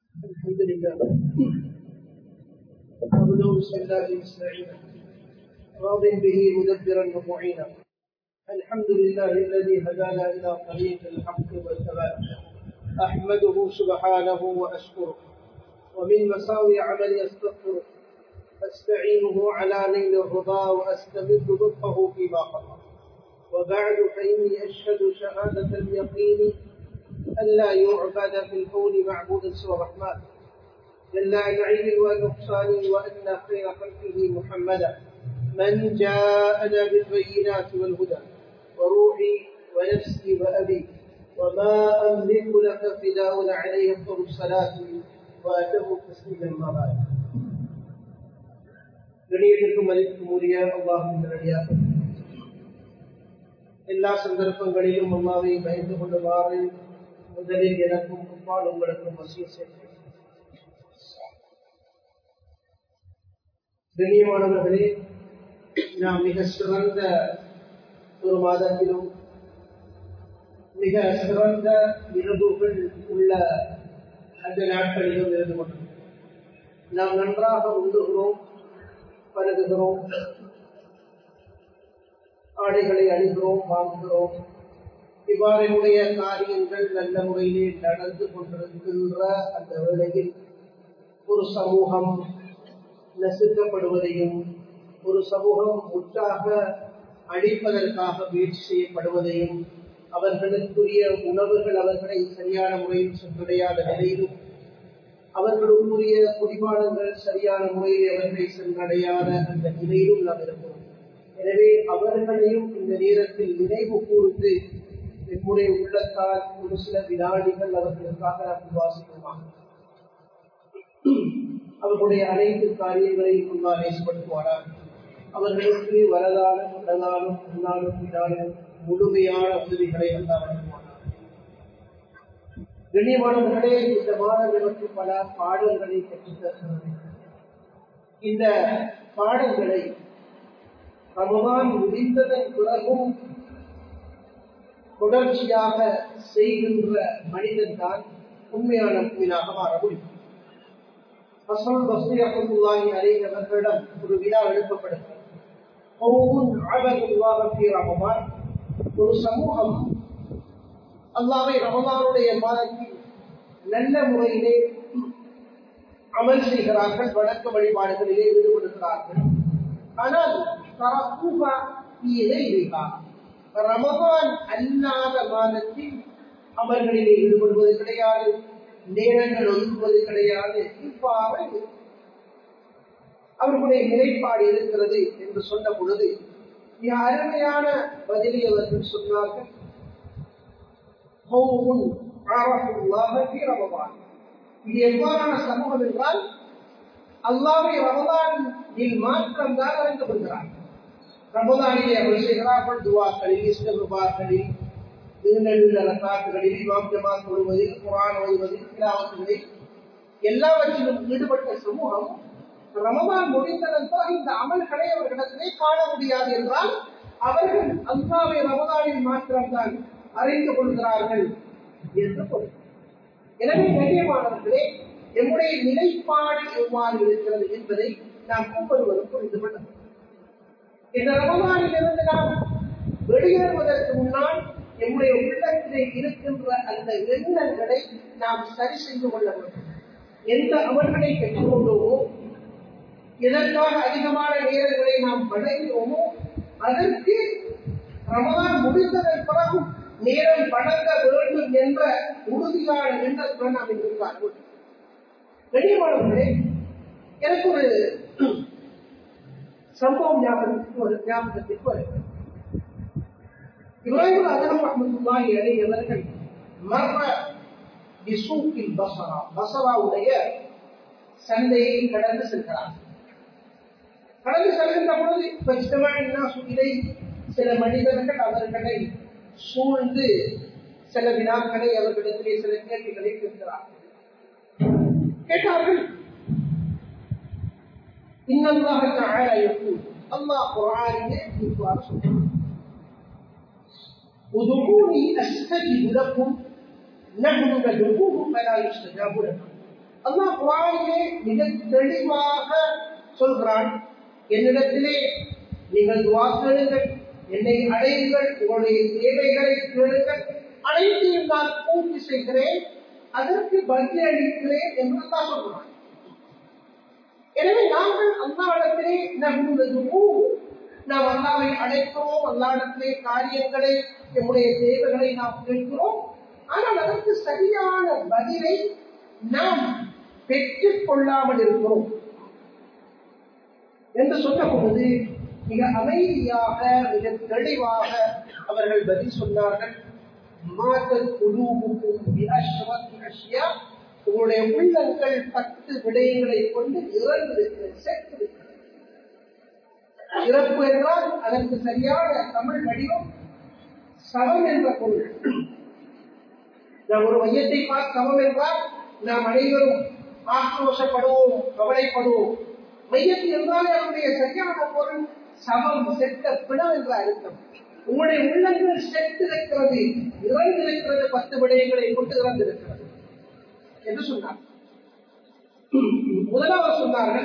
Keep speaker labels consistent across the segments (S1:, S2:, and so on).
S1: الحمد لله وبدون بسم الله نستعينا راض به مدبرا ومعينا. الحمد لله الذي هدانا الى طريق الحق والثبات، احمده سبحانه واشكره، ومن مساوي عملي استغفره، استعينه على نيل الرضا واستمد لطفه فيما قضى. وبعد فاني اشهد شهاده اليقين أن لا يعبد في الكون معبود سوى الرحمن جل عن عيب والنقصان، وأن خير خلقه محمدا من جاءنا بالبينات والهدى، وروحي ونفسي وأبي وما أملك لك فداء عليه أفضل الصلاة وأتم تسليما ما بعد. கணியத்திற்கும் மதிப்புக்கும் உரிய அல்லாஹ்வின் நல்லடியார்களே, எல்லா சந்தர்ப்பங்களிலும் அல்லாஹ்வை பயந்து கொள்ளுமாறு முதலில் எனக்கும் அப்பால் உங்களுக்கும் வசியத் செய்கிறேன். கண்ணியமானவர்களே, நாம் மிக சிறந்த ஒரு மாதத்திலும் மிக சிறந்த இரவுகள் உள்ள அந்த நாட்களிலும் இருந்து கொண்டோம். நாம் நன்றாக உண்ணுகிறோம், பருகுகிறோம், ஆடைகளை அணிகிறோம், வாங்குகிறோம். இவ்வாறுடைய காரியங்கள் நல்ல முறையிலே நடந்து கொண்டிருக்கின்ற அந்த வேளையில் ஒரு சமூகம் நசுக்கப்படுவதையும், ஒரு சமூகம் முற்றாக அழிப்பதற்காக முயற்சி செய்யப்படுவதையும், அவர்களுக்குரிய உணவுகள் அவர்களை சரியான முறையில் சென்றடையாத நிலையிலும், அவர்களுக்குரிய குடிபானங்கள் சரியான முறையில் அவர்களை சென்றடையாத அந்த நிலையிலும் நாம் இருக்கிறோம். எனவே அவர்களையும் இந்த நேரத்தில் நினைவு கூர்ந்து என்னுடைய உள்ளத்தால் ஒரு சில வினாடிகள் அவர்களுக்காக வாசிக்குமா, அவர்களுடைய அனைத்து காரியங்களையும் அல்லாஹ் நேசப்படுத்துவாராக. அவர்களுக்கு வரதாலும் உடலாலும் முன்னாலும் வினாலும் முழுமையான உதவிகளை அல்லாஹ் வழங்குவாராக. கண்ணியமானவர்களே, இந்த மாதம் எனக்கு பல பாடங்களை கற்றுத்தருகிறது. இந்த பாடங்களை ரமதான் முடிந்ததன் பிறகும் தொடர்ச்சியாக செய்கின்ற மனிதன் தான் உண்மையான முஃமினாக மாற முடியும். ஹஸன் பஸ்ரி ரஹ்மத்துல்லாஹி அலைஹி அவர்களிடம் ஒரு வினா எழுப்பப்படுகிறது. ஒரு சமூகம் அல்லாஹ்வை ரமதானுடைய மாதத்தில் நல்ல முறையிலே அமல் செய்கிறார்கள், வணக்க வழிபாடுகளிலே ஈடுபடுகிறார்கள். ஆனால் ரமதான் அல்லாத மாதத்தில் அவர்களிலே ஈடுபடுவது கிடையாது, நேரங்கள் ஒதுக்குவது கிடையாது. இவ்வாறு அவர்களுடைய நிலைப்பாடு இருக்கிறது என்று சொன்ன பொழுது மிக அருமையான பதிலை அவர்கள் சொன்னார்கள். இது எவ்வாறான சமூகம் என்றால், அல்லாஹ்வை ரமதானில் மாத்திரம்தான் அறிந்து கொள்கிறார்கள். ரமதானிலே அவர்கள் செய்கிறார்கள் துவாக்களில், இஸ்திக்ஃபார்களில், நீண்ட ரக்காத்துகளில், இமாம் ஜமாத் தொழுவதில், குர்ஆன் ஓதுவதில், திலாவத்துகளில் எல்லாவற்றிலும் ஈடுபட்ட சமூகம் ரமதான் முடிந்ததன் பிறகு இந்த அமல்களை அவர்களிடத்திலே காண முடியாது என்றால், அவர்கள் அல்லாஹ்வை ரமதானில் மாத்திரம்தான் அறிந்து கொள்கிறார்கள் என்று பொருள். எனவே கண்ணியமானவர்களே, நம்முடைய நிலைப்பாடு எவ்வாறு இருக்கிறது என்பதை நாம் ஒவ்வொருவரும் புரிந்து கொள்ளலாம். இந்த ரமதானில் இருந்து நாம் வெளியேறுவதற்கு முன்னால் நம்முடைய உள்ளத்திலே இருக்கின்ற அந்த எண்ணங்களை நாம் சரி செய்து கொள்ள வேண்டும். எந்த அமல்களை பெற்றுக்கொண்டோமோ, எதற்காக அதிகமான நேரங்களை நாம் வழங்கினோமோ, அதற்கு ரமதான் முடிந்ததன் பிறகும் நேரம் வழங்க வேண்டும் என்ற உறுதியான எண்ணத்துடன் நாம் இருக்கிறார்கள். கண்ணியமானவர்களே, எனக்கு ஒரு சம்பவம் ஞாபகத்திற்கு வருகிறது. இப்ராஹிம் அஸ்ஸலாம் ரஹ்மத்துல்லாஹி அலைஹி அவர்கள் மர்ர பிசூக்கில் பஸராவுடைய சந்தையை கடந்து செல்கிறார். கடந்து செல்கின்ற பொழுது சில மனிதர்கள் அவர்களை சூழ்ந்து சில வினாக்களை அவர்களிடத்திலே சில கேள்விகளை கேட்கிறார்கள். கேட்டார்கள், இன்னல்லாஹ தஆலா யகூல், அல்லாஹ் குர்ஆனிலே இவ்வாறு சொல்கிறார், உதுஊனி அஸ்தஜிப் லக்கும் நஹ்னு நதுஊஹு ஃபலா யுஸ்தஜாபு லனா. அல்லாஹ் குர்ஆனிலே மிக தெளிவாக சொல்கிறான், என்னிடத்திலே நீங்கள் துஆ கேளுங்கள், என்னை அடையுங்கள், உங்களுடைய தேவைகளை கேளுங்கள், அனைத்தையும் நான் பூர்த்தி செய்கிறேன், அதற்கு பதில் அளிக்கிறேன் என்று அல்லாஹ் சொல்கிறான். எனவே நாங்கள் அல்லாஹ்விடத்திலே நாம் அல்லாஹ்வை அழைக்கிறோம், அல்லாஹ்விடத்திலே காரியங்களை நம்முடைய தேவைகளை நாம் கேட்கிறோம். ஆனால் அதற்கு சரியான பதிலை நாம் பெற்றுக் கொள்ளாமல் இருக்கிறோம் என்று சொன்ன பொழுது மிக அமைதியாக மிக தெளிவாக அவர்கள் பதில் சொன்னார்கள். உங்களுடைய உள்ளங்கள் 10 விடயங்களை கொண்டு இறந்திருக்கிறது. இறப்பு என்றால் அதற்கு சரியான தமிழ் வடிவம் சவம் என்ற பொருள். நாம் ஒரு மையத்தை பார்த்து சவம் என்றால் நாம் அனைவரும் ஆக்ரோஷப்படுவோம், கவலைப்படுவோம். மையத்து என்றாலே அவருடைய சரியான பொருள் சவம், செத்த பிணம் என்ற அர்த்தம். உங்களுடைய உள்ளங்கள் செத்திருக்கிறது, இறந்திருக்கிறது, 10 விடயங்களை கொண்டு இறந்திருக்கிறது என்று சொன்னார். முதலாவது சொன்னார்கள்,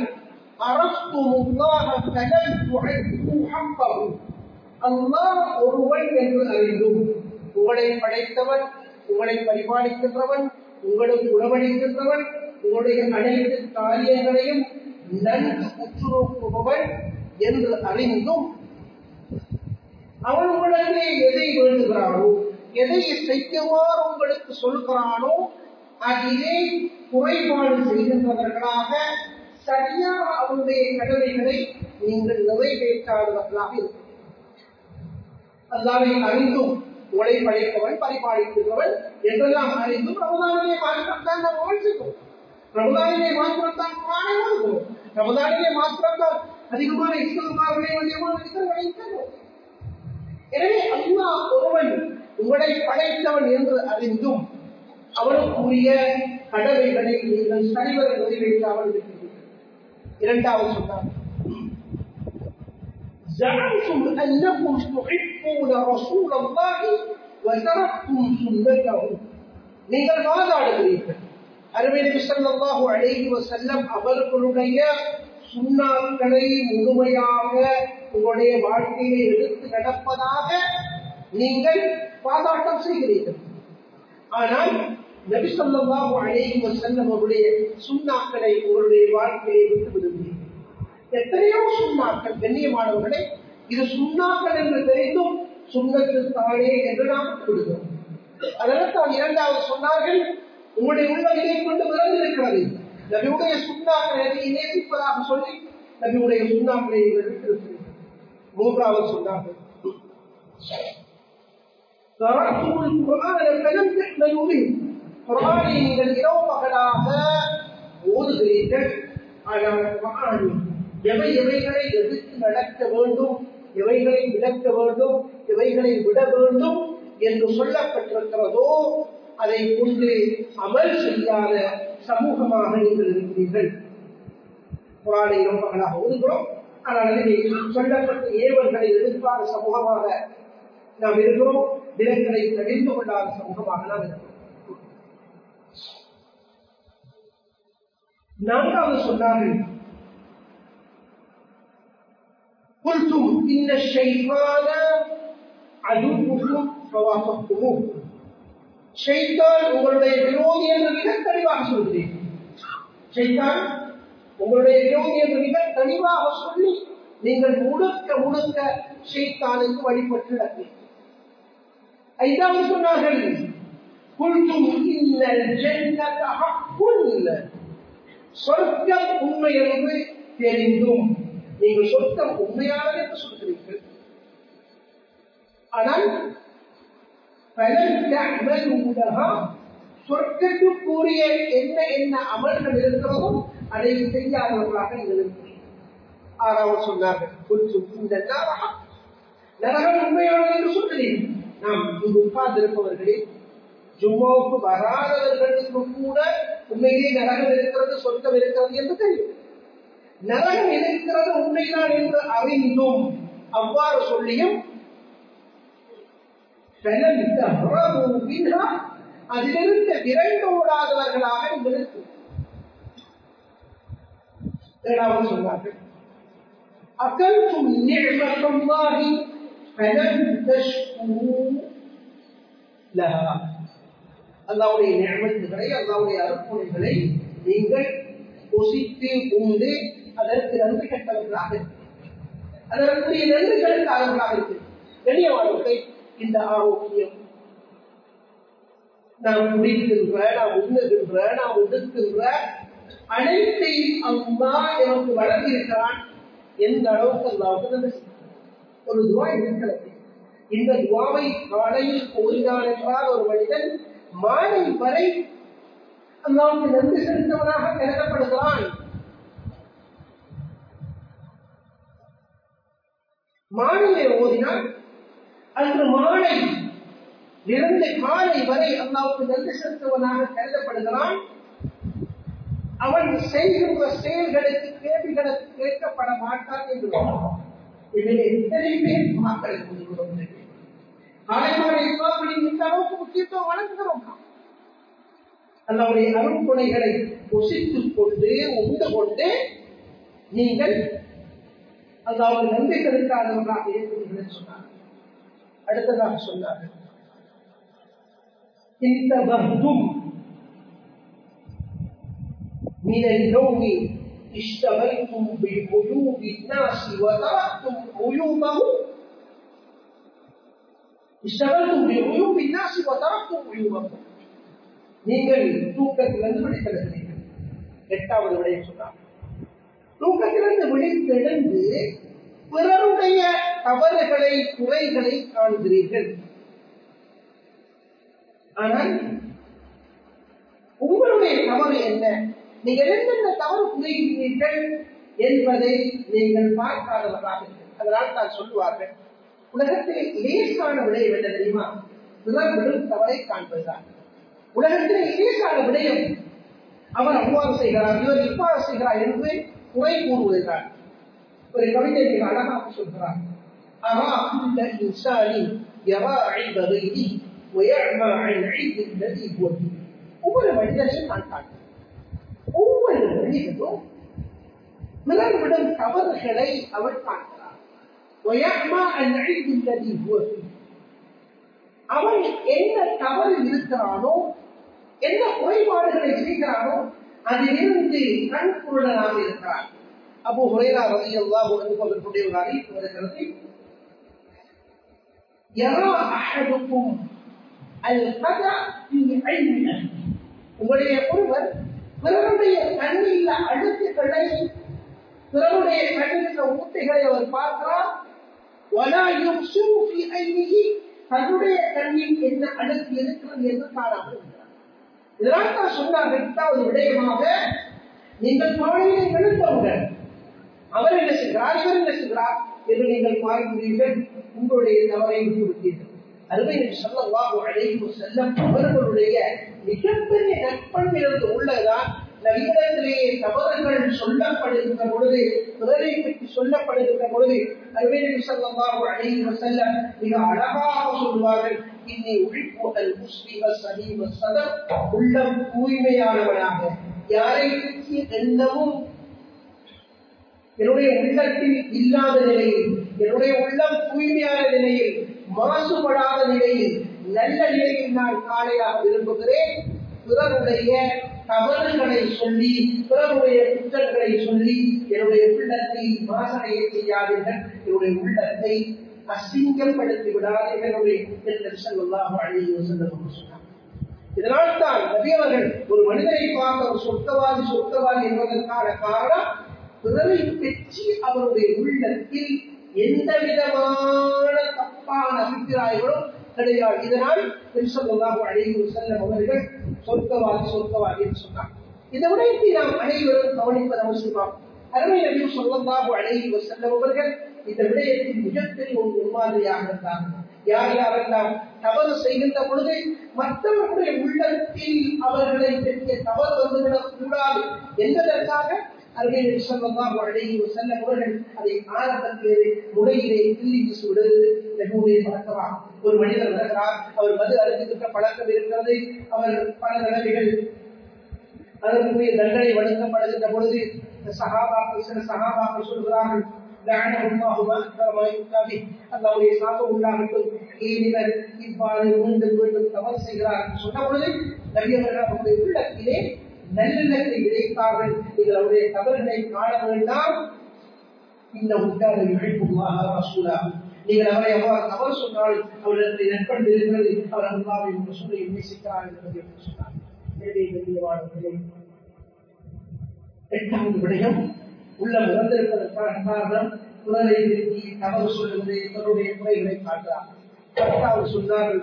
S1: அல்லாஹ் ஒருவன் என்று அறிந்தும், உங்களை படைத்தவன், உங்களை பரிபாலிக்கின்றவன், உங்களுக்கு உணவளிக்கின்றவன், உங்களுடைய அனைத்து காரியங்களையும் நன்கு உற்றுநோக்குபவன் என்று அறிந்தும் அவன் உங்களிடத்திலே எதை வேண்டுகிறானோ, எதை செய்யுமாறு உங்களுக்கு சொல்கிறானோ அதிலே குறைபாடு செய்கின்றவர்களாக சரியாக அவருடைய கடமைகளை நீங்கள் நிறைவேற்றாதவர்களாக இருக்கும். அல்லாஹ்வை அறிந்தும் உங்களை படைத்தவன், பரிபாலிக்கிறவன் என்றெல்லாம் அறிந்தும் ரமதானிலே மாத்திரம்தான் நாம் வாழ்கிறோம், ரமதானிலே மாத்திரம்தான் குர்ஆனை ஓதுகிறோம், ரமதானிலே மாத்திரம்தான் அதிகமான இஸ்லாமிய. எனவே அல்லாஹ் ஒருவன் உங்களை படைத்தவன் என்று அறிந்தும் அவனுக்குரிய கடமைகளை நீங்கள் சரிவர நிறைவேற்றாமல் இருக்கிறீர்கள். இரண்டாவது சொன்னார், زعمتم أنكم تحبون رسول الله وتركتم سنته. நீங்கள் வாதாடுகிறீர்கள், அருமை நபி ஸல்லல்லாஹு அலைஹி வஸல்லம் அவர்களுடைய சுன்னாக்களை முழுமையாக உங்களுடைய வாழ்க்கையை எடுத்து நடப்பதாக நீங்கள் வாதாட்டம் செய்கிறீர்கள். ஆனால் நபி ஸல்லல்லாஹு அலைஹி வஸல்லம் அவருடைய சுன்னாக்களை உங்களுடைய வாழ்க்கையை விட்டு விடுவீர்கள். எத்தனையோ சுன்னாக்கள், கண்ணியமானவர்களே, இது சுன்னாக்கள் என்று தெரிந்தும் சுன்னத்து தானே என்று நாம் விடுகிறோம். அதனால் தான் இரண்டாவது சொன்னார்கள், உங்களுடைய உள்ளம் இதை கொண்டு விளங்கியிருக்கிறது, நபியுடைய சுன்னாக்களை நேசிப்பதாக சொல்லி நபியுடைய சுன்னாக்களை விட்டிருக்கிறீர்கள். மூன்றாவது சொன்னார்கள், குர்ஆனை நீங்கள் இரவு பகலாக ஓதுகிறீர்கள், ஆனால் எவைகளை எதிர்த்து நடக்க வேண்டும், எவைகளை விளக்க வேண்டும், எவைகளை விட வேண்டும் என்று சொல்லப்பட்டிருக்கிறதோ அதை கொண்டு அமல் செய்யாத சமூகமாக நீங்கள் இருக்கிறீர்கள். குர்ஆனை இரவு பகலாக ஓதுகிறோம், ஆனால் அதிலே சொல்லப்பட்ட ஏவல்களை எதிர்க்காத சமூகமாக நாம் இருக்கிறோம், தினங்களை தெரிந்து கொள்ளாத சமூகமாக நாம் இருக்கிறோம். நான்காவது சொன்னார்கள், قلتم إن الشيطان عدوكم فوافقتموه. ஷைத்தான் உங்களுடைய விரோதி என்று மிக தெளிவாக சொல்கிறீர்கள். ஷைத்தான் உங்களுடைய விரோதி என்று மிக தெளிவாக சொல்லி நீங்கள் முழுக்க முழுக்க ஷைத்தானுக்கு வழிபட்டு நடப்பீர்கள். ஐந்தாவது சொன்னார்கள், குல்தும் இன்னல் ஜன்னத ஹக்குன். சொர்க்கம் உண்மை என்று தெரிந்தும் நீங்கள் சொர்க்கம் உண்மையானது என்று சொல்கிறீர்கள். ஆனால் சொர்க்கத்துக்குரிய என்ன அமல்கள் இருக்கிறதோ அதை செய்யாதவர்களாக நீங்கள் இருக்கிறீர்கள். ஆறாவது சொன்னார்கள், நரகம் உண்மையானது என்று சொல்கிறீர்கள். நாம் இங்கு உட்கார்ந்திருப்பவர்களே, ஜும்மாவுக்கு வராதவர்களுக்கு கூட உண்மையிலே நரகம் இருக்கிறது, சொர்க்கம் இருக்கிறது என்று தெரியும். நரகம் இருக்கிறது உண்மைதான் என்று அறிந்தும் அவ்வாறு சொல்லியும் அதிலிருந்து விரைந்தோடாதவர்களாக நீங்கள் ஏழாவது சொன்னார்கள் அகல்தும் நிஅமத்துல்லாஹி ஃபலம் தஷ்குரு லஹா. அல்லாஹ்வுடைய நிஅமத்துகளை, அல்லாஹ்வுடைய அருட்கொடைகளை நீங்கள் ருசித்து உண்டு அதற்கு நன்றி கட்டவர்களாக அதற்குரிய நன்றிகளுக்காக இருக்கு. கண்ணியமானவர்களே, இந்த ஆரோக்கியம் நாம் குடிக்கின்ற, நாம் உண்ணுகின்ற, நாம் உடுக்கின்ற அனைத்தையும் அல்லாஹ் எனக்கு வழங்கியிருக்கிறான். எந்த அளவுக்கு அல்லாஹ்வுக்கு ஒரு துவா இருக்கிறது. இந்த துவாவை காலையில் ஓதினான் என்றால் ஒரு மனிதன் மாலை வரை அல்லாஹ்வுக்கு நன்றி செலுத்தவனாக கருதப்படுகிறான். மாலையை ஓதினால் அன்று மாலை இருந்து காலை வரை அல்லாஹ்வுக்கு நன்றி செலுத்துவனாக கருதப்படுகிறான். அவன் செய்கின்ற செயல்களுக்கு கேள்விகளுக்கு கேட்கப்பட மாட்டான் என்று இதில் எத்தனை பேர் மக்களை கொள்கிறோம். காலைமாலை இந்த அளவுக்கு முக்கியத்துவம் வழங்குகிறோம். அல்லாஹ்வுடைய அருட்கொடைகளை ருசித்துக் கொண்டு உண்டு கொண்டு நீங்கள் அல்லாஹ்வுக்கு நன்றி செலுத்தாதவர்களாக இருக்கிறீர்கள் சொன்னார். அடுத்ததாக சொன்னார்கள் من اليوم اشتغلتم بعيوب الناس وتركتم عيوبهم اشتغلتم بعيوب الناس وتركتم عيوبهم. நீங்கள் தூக்கத்திலிருந்து விழித்தெழுந்தீர்கள். எட்டாவது விடயம் சொன்னார். தூக்கத்திலிருந்து விழித்தெழுந்து பிறருடைய தவறுகளை குறைகளை காண்கிறீர்கள். ஆனால் உங்களுடைய தவறு என்ன, நீங்கள் என்னென்ன தவறு புரிகிறீர்கள் என்பதை நீங்கள் பார்க்காதவர்களாக. அதனால் தான் சொல்லுவார்கள், உலகத்திலே லேசான விடயம் என்ன தெரியுமா? பிறர் விடும் தவறை காண்பதுதான். உலகத்திலே லேசான விடயம் அவர் அவ்வாறு செய்கிறார், இவர் இவ்வாறு செய்கிறார் என்று குறை கூறுவதுதான். ஒரு கவிதை மிக அழகாக சொல்கிறார். ஒவ்வொரு மனிதனையும் நான் காண்கிறேன். ஒவ்வொரு மனிதனும் பிறர்விடும் தவறுகளை அவர் காண்கிறார். அவன் என்ன தவறு இருக்கிறானோ, என்ன குறைபாடுகளை செய்கிறானோ அதிலிருந்து கண்குருடனாக இருக்கிறான். அபூ ஹுரைரா ரலியல்லாஹு அன்ஹு அவர்களுடைய ஒரு ஹதீஸ் வருகிறது, யரா அஹதுக்கும் அல்-கதா ஃபீ ஐனிஹி. உங்களுடைய ஒருவர் பிறருடைய கண்ணில் அழுக்குகளை, பிறருடைய கண்ணில் ஊட்டைகளை அவர் பார்க்கிறார். வலா யுப்சிரு ஃபீ ஐனிஹி, தன்னுடைய கண்ணில் என்ன அழுக்கு இருக்கிறது என்று காணாமல் இருக்கிறார். இதனால் தான் சொன்னார்கள், எட்டாவது விடயமாக நீங்கள் மாலையிலே எழுந்தவுடன் அவர் என்ன செய்கிறார், இவர் என்ன செய்கிறார் என்று நீங்கள் பார்க்கிறீர்கள். உங்களுடைய தவறை விட்டுவிட்டீர்கள். அருமை நபி ஸல்லல்லாஹு அலைஹி வஸல்லம் அவர்களுடைய மிகப்பெரிய நற்பண்பிலிருந்து உள்ளதான் நபியிடத்திலேயே தவறுகள் சொல்லப்படுகின்ற பொழுது, பிறரை பற்றி சொல்லப்படுகின்ற பொழுது அருமை நபி ஸல்லல்லாஹு அலைஹி வஸல்லம் மிக அழகாக சொல்வார்கள், இன்னி உஹிப்பு அல் முஸ்லிம ஸலீம ஸதர், உள்ளம் தூய்மையானவனாக, யாரை பற்றிய எண்ணமும் என்னுடைய உள்ளத்தில் இல்லாத நிலையில், என்னுடைய உள்ளம் தூய்மையான நிலையில், மாசுபடாத நிலையில், நல்ல நிலையில் நான் காலையாக விரும்புகிறேன். பிறருடைய தவறுகளை சொல்லி, பிறருடைய குற்றங்களை சொல்லி என்னுடைய உள்ளத்தை மாசனையை செய்யாதீர்கள், என்னுடைய உள்ளத்தை அசிங்கப்படுத்தி விடாதீர்கள் என்று ஸல்லல்லாஹு அலைஹி வஸல்லம் சொன்னார். இதனால் தான் நபி அவர்கள் ஒரு மனிதனை பார்க்க ஒரு சொர்க்கவாதி என்பதற்கான காரணம், பிறரை பற்றி அவருடைய உள்ளத்தில் எந்த விதமான தப்பான அபிப்பிராயங்களும் கிடையாது. இதனால் ஸல்லல்லாஹு அலைஹி வஸல்லம் அவர்கள் சொர்க்கவாதி என்று சொன்னார். இந்த விடயத்தை நாம் அனைவரும் கவனிப்பது அவசியமாகும். அருமை நபி ஸல்லல்லாஹு அலைஹி வஸல்லம் அவர்கள் இந்த விடயத்தில் மிகப்பெரிய ஒரு முன்மாதிரியாக இருந்தார்கள். யார் யாரெல்லாம் தவறு செய்கின்ற பொழுது மற்றவர்களுடைய உள்ளத்தில் அவர்களை பற்றிய தவறு வந்துவிடக் கூடாது என்பதற்காக அருமை நபி ஸல்லல்லாஹு அலைஹி வஸல்லம் அவர்கள் அதை ஆரம்பத்திலே முறையிலே கிள்ளி வீசுவது நபியுடைய பழக்கமாகும். ஒரு மனிதர் வருகிறார், அவர் மது அருந்துகின்ற பழக்கம் இருக்கிறது, அவர் பல நிலைமைகள் அதற்குரிய தண்டனை வழங்கப்படுகின்ற பொழுது சஹாபாக்கள் சில சஹாபாக்கள் சொல்கிறார்கள், அல்லாஹ்வுடைய சாபம் உண்டாகட்டும், ஏனிவர் இவ்வாறு மீண்டும் மீண்டும் தவறு செய்கிறார்கள் சொன்ன பொழுது நபி அவர்கள் அவருடைய உள்ளத்திலே நல்லெண்ணத்தை விதைத்தார்கள். நீங்கள் அவருடைய தவறுகளை காண வேண்டாம். இந்த உண்டாக இழைப்புமாக ரசூலா, நீங்கள் அவரை அவ்வாறு தவறு சொன்னால் அவர்களுடைய நட்பண்பு இருக்கிறது, அவர் அல்லாஹ்வின் ரசூலை நேசிக்கிறார் என்பதை சொன்னார். எட்டாவது விடயம் உள்ளம் இறந்திருப்பதற்கான காரணம் குரலை நிறுத்தி தவறு சொல்லுவது, தன்னுடைய குறைகளை காட்டுறார். பத்தாவது சொன்னார்கள்,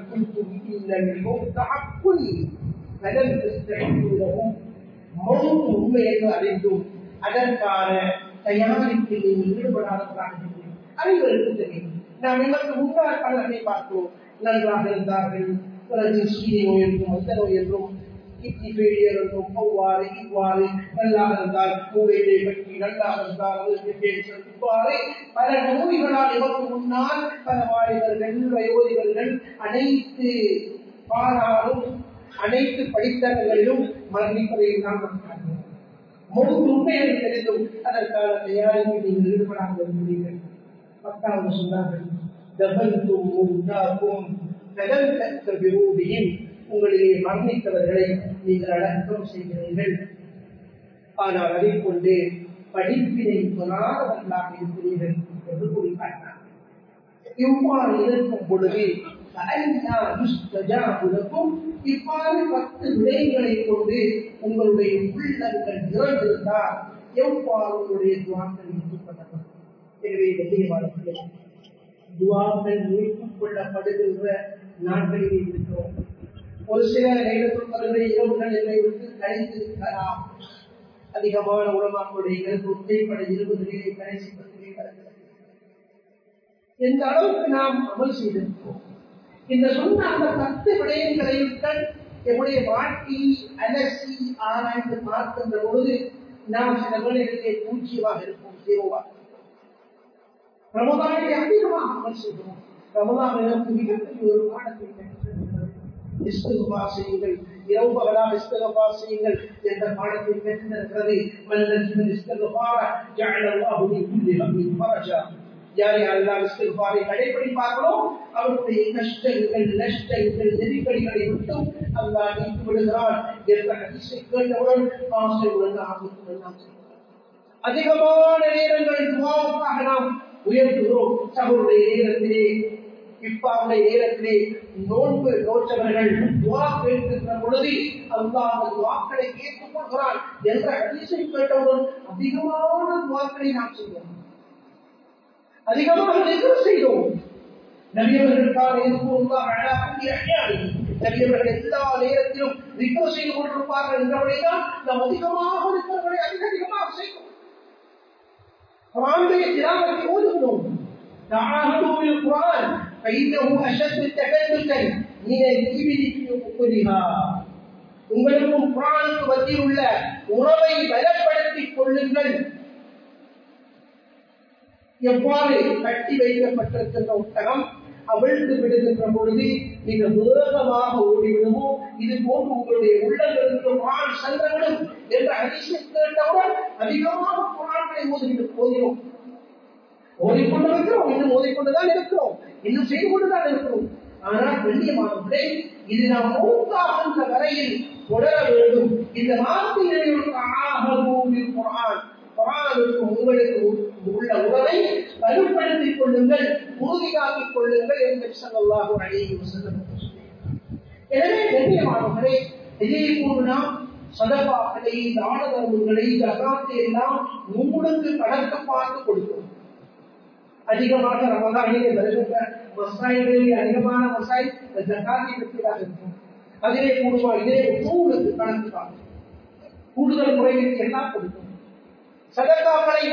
S1: உண்மை என்று அறிந்தும் அதற்கான தயாரிப்பில் ஈடுபடாதவர்களாக அனைவருக்கும் தெரியும். நாம் எங்களுக்கு முன்னாள் பலரை பார்க்கிறோம். நன்றாக இருந்தார்கள், பிறகு சீனி நோய் என்றும் அந்த நோய் என்றும் கிட்னி ஃபெயிலியர் என்றும் அவ்வாறு இவ்வாறு நல்லாக இருந்தால் மூளையை பற்றி நல்லாக இருந்தால் இவ்வாறு பல நோய்களால் இவருக்கு முன்னால் பல வாலிபர்கள் வயோதிகர்கள் அனைத்து பாராலும் அனைத்து படித்தரங்களிலும் மரணிப்பதை நாம் காண்கிறோம். முழு உண்மையை தெரிந்தும் அதற்கான தயாரிப்பில் நீங்கள் ஈடுபடாமல் இருக்கிறீர்கள். பத்தாவது சொன்னார்கள், உங்களிலே மரணித்தவர்களை நீங்கள் அடக்கம் செய்கிறீர்கள், ஆனால் அதை கொண்டு படிப்பினை பெறாதவர்களாக இருக்கிறீர்கள் என்று கூறினார். இவ்வாறு இருக்கும் பொழுது இவ்வாறு 10 விடயங்களை கொண்டு உங்களுடைய உள்ளங்கள் நிறைந்திருந்தால் எவ்வாறு உங்களுடைய துவாக்கள் ஏற்றுக்கொள்ளப்படும். எனவே வெளியே துவாக்கள் ஏற்றுக்கொள்ளப்படுகின்ற நாட்களிலே இருக்கிறோம். ஒரு சில நேரத்தில் இரவுகள் என்னை விட்டு கழித்திருக்கலாம். அதிகமான உலமாக்களுடைய ஒற்றைப்பட 20 நிலை கடைசி 10 நிலை கிடக்கிறது. எந்த அளவுக்கு நாம் அமல் செய்திருக்கிறோம். இந்த சொன்ன அந்த 10 விடயங்களையுடன் என்னுடைய வாழ்க்கையை அலசி ஆராய்ந்து பார்க்கின்ற பொழுது நாம் சில வேளைகளிலே பூஜ்ஜியமாக இருப்போம், ஜீரோவாக. ரமதானிலே அதிகமாக அமல் செய்கிறோம். ரமதான் எனக்கு மிகப்பெரிய ஒரு பாடத்தை இஸ்திக்ஃபார் செய்யுங்கள், இரவு பகலாக இஸ்திக்ஃபார் செய்யுங்கள் என்ற பாடத்தை பெற்றிருக்கிறது. மன்னன் இஸ்திக்ஃபார ஜஅலல்லாஹு லி குல்லி ஹம்மின் ஃபரஜா. யார் யாரெல்லாம் இஸ்திக்ஃபாரை கடைபிடிப்பார்களோ அவருடைய கஷ்டங்கள் நஷ்டங்கள் நெருக்கடிகளை விட்டும் அல்லாஹ் நீக்கி விடுகிறான் என்ற ஹதீஸை கேட்டவுடன் ஆசையுடன் ஆர்வத்துடன் நாம் செய்கிறோம். அதிகமான நேரங்கள் துஆவுக்காக நாம் உயர்த்துகிறோம். சஹருடைய நேரத்திலே, இஃப்தாருடைய நேரத்திலே நோன்பு நோற்றவர்கள் துஆ கேட்கின்ற பொழுது அல்லாஹ் அந்த துஆக்களை ஏற்றுக்கொள்கிறான் என்ற ஹதீஸை கேட்டவுடன் அதிகமான துஆக்களை நாம் செய்வோம், அதிகமாக திக்ர் செய்தோம். நபி அவர்களுக்கான நபியவர்கள் எல்லா நேரத்திலும் திக்ர் செய்து கொண்டிருப்பார்கள் என்றபடிதான் நாம் அதிகமாக திக்ர்களை அதிகமாக செய்வோம். குர்ஆனுடைய திலாவத்தை ஓதுகிறோம். تعاهدوا بالقرآن فإنه أشد تكلفا من الإبل في عقولها. உங்களுக்கும் குர்ஆனுக்கு மத்தியில் உள்ள உறவை பலப்படுத்திக் கொள்ளுங்கள். எவ்வாறு கட்டி வைக்கப்பட்டிருக்கின்ற ஒட்டகம் அவிழ்ந்து விடுகின்ற பொழுது மிக வேகமாக ஓடிவிடுமோ இது போன்று உங்களுடைய உள்ளங்களுக்கு குர்ஆன் சென்றவிடும் என்ற ஹதீஸை கேட்டவுடன் அதிகமாக குர்ஆனை ஓதுகிறோம். ஓதிக்கொண்டிருக்கிறோம், இன்னும் ஓதிக்கொண்டுதான் இருக்கிறோம், இன்னும் செய்து கொண்டுதான் இருக்கிறோம். ஆனால் கண்ணியமானவர்களே, இது நாம் மூத்தாகின்ற வரையில் தொடர வேண்டும். இந்த வார்த்தைகளில் குர்ஆனுக்கும் உங்களுக்கு உள்ள உறவை வலுப்படுத்திக் கொள்ளுங்கள், உறுதியாக்கிக் கொள்ளுங்கள் என்று ஸல்லல்லாஹு அலைஹி வஸல்லம். எனவே கண்ணியமானவர்களே, இதே போன்று நாம் சதகாக்களை, தான தர்மங்களை, ஜகாத்தை எல்லாம் 3 கணக்கு பார்த்து கொடுக்கிறோம். அதிகமாக ரமதானிலே வருகின்ற மசாயிகளிலே அதிகமான மசாய் ஜகாத்தை பற்றியாக இருக்கும். அதிலே கூடுவார் இதே 3 கணக்கு பார்த்து கூடுதல் முறைகளுக்கு எல்லாம் கொடுக்கும். சதகாக்களை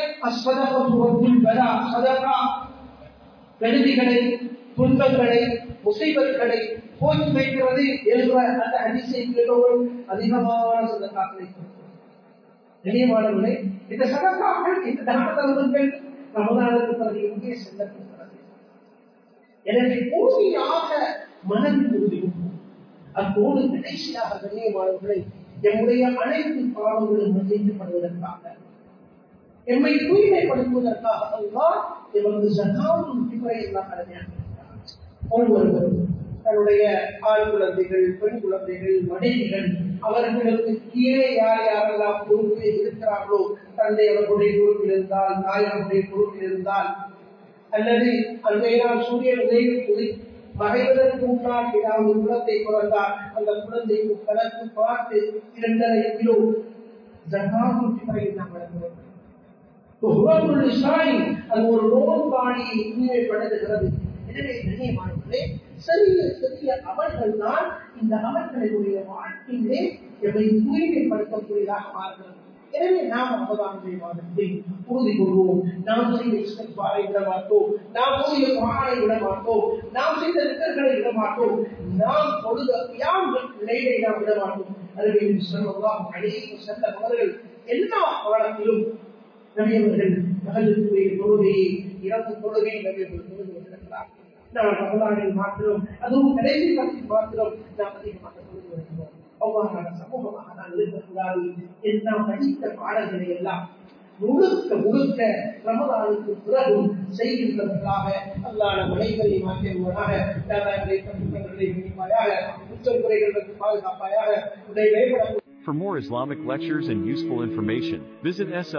S1: சதகா கெடுதிகளை, துன்பங்களை, முசீபத்துகளை போக்கி வைக்கிறது என்ற அந்த ஹதீஸை கேட்டவுடன் அதிகமான சதகாக்களை கொடுக்கும். கண்ணியமானவர்களே, இந்த சதகாக்கள், இந்த தான தர்மங்கள் ரமதானுக்கு பிறகு எங்கே செல்லப்படுகிறது? எனவே உறுதியாக மனதில் உறுதியும் அத்தோடு கடைசியாக கண்ணியமானவர்களை நம்முடைய அனைத்து பாவங்களும் மன்னிக்கப்படுவதற்காக எம்மை தூய்மைப்படுத்துவதற்காக அல்லாஹ் எமது ஜகாத்துல் ஃபித்ரை எல்லாம் கடமையாக்கியிருக்கிறார். ஒவ்வொருவரும் தன்னுடைய ஆண் குழந்தைகள், பெண் குழந்தைகள், மனைவிகள், அவர்களுக்கு கீழே யார் யாரெல்லாம் பொறுப்பில் இருக்கிறார்களோ, தந்தை அவர்களுடைய பொறுப்பில் இருந்தால், தாய் அவர்களுடைய பொறுப்பில் இருந்தால், அல்லது அன்றையால் சூரியன் மறைவதற்கு முன்னால் ஏதாவது குழந்தை பிறந்தால் அந்த குழந்தைக்கு கணக்கு பார்த்து 2.5 கிலோ ஜகாத்துல் ஃபித்ரை நாம் வழங்குகிறோம். அது ஒரு நோன்பாடியை தூய்மைப்படுத்துகிறது. எனவே கண்ணியமானவர்களே, சிறிய சிறிய அமல்கள் தான் இந்த அமல்களுடைய வாழ்க்கையிலே எவை தூய்மைப்படுத்தக்கூடியதாக மாறுகிறது. எனவே நாம் ரமதானுடைய மாதத்தில் உறுதி கொள்வோம். நாம் செய்த இஸ்திக்பாரை விட மாட்டோம், நாம் ஓதிய குர்ஆனை விட மாட்டோம், நாம் செய்த திக்ர்களை விட மாட்டோம், நாம் பொழுது கியாம் லைலை நாம் விட மாட்டோம். நபி ஸல்லல்லாஹு அலைஹி வஸல்லம் அவர்கள் எல்லா காலத்திலும் நபியவர்கள் தஹஜ்ஜுடைய தொழுகையை, இரவு தொழுகையை நபியவர்கள் தொழுது வந்திருக்கிறார். நாம் ரமலானில் மாத்திரம், அதுவும் கடைசி காலத்தில் மாத்திரம் நாம் அதிகமாக தொழுது வருகிறோம். அவ்வாறான சமூகமாக நான் இருக்கக்கூடாது. நாம் படித்த பாடல்களை எல்லாம் முழுக்க முழுக்க ரமலானுக்கு பிறகும் செய்கின்றவர்களாக அல்லாஹ் மனைகளை மாற்றியவர்களாக குற்றங்குறைகளுக்கு பாதுகாப்பாயாக உடைய.
S2: For more Islamic lectures and useful information, visit SL